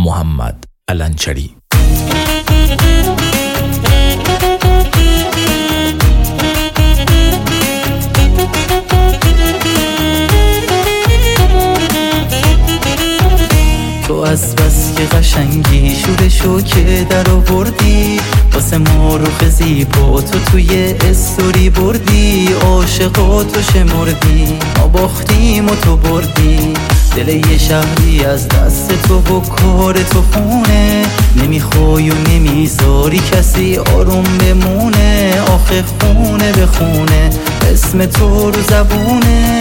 محمد الانچری. تو از بس که قشنگی شورشو که در آوردی، واسه ما روخ زیبا تو توی استوری بردی، عاشقاتو شمردی، ما باختیم و تو بردی، دل یه شهری از دست تو و کار تو خونه، نمیخوای و نمیذاری کسی آروم بمونه، آخه خونه به خونه اسم تو رو زبونه،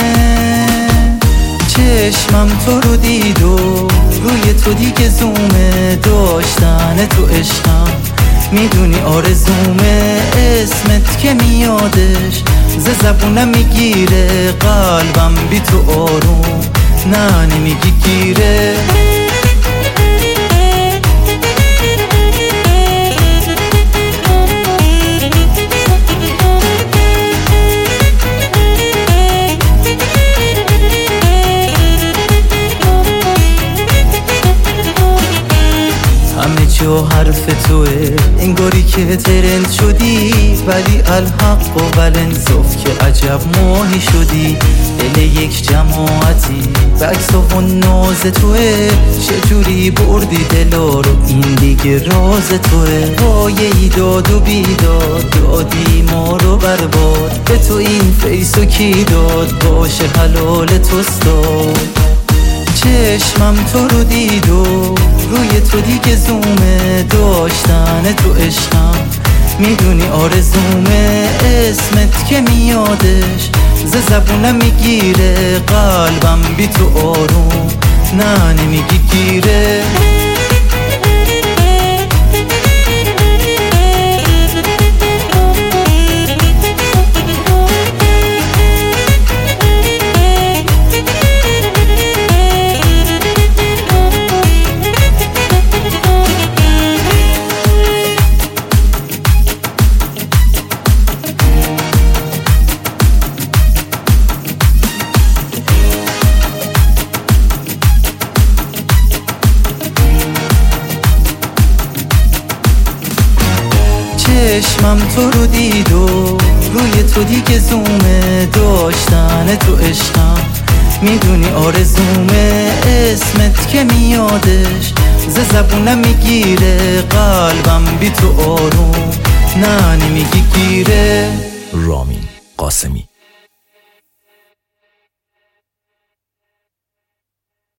چشمم تو رو دید و روی تو دیگه زومه، داشتن تو عشقم میدونی آرزومه، اسمت که میادش ز زبونم میگیره، قلبم بی تو آروم نه نمیگی گیره. همه جا حرف توه، انگاری که ترند شدی، ولی الحق و ولنصف که عجب ماهی شدی، دل یک جماعتی بکس و ناز توه، چجوری بردی دلا رو این دیگه راز توه، پایه داد و بیداد دادی ما رو برباد، به تو این فیسو کی داد باشه حلال توستاد، چشمم تو رو دید و روی تو دیگه زومه، داشتن تو عشقم میدونی آرزومه، اسمت که میادش ز زبونم میگیره، قلبم بی تو آروم نه نمیگی گیره. چشمم تو رو دید و روی تو دیگه زومه، داشتن تو عشقم میدونی آرزومه، اسمت که میادش ز زبونم میگیره، قلبم بی تو آروم نه نمیگی گیره. رامین قاسمی.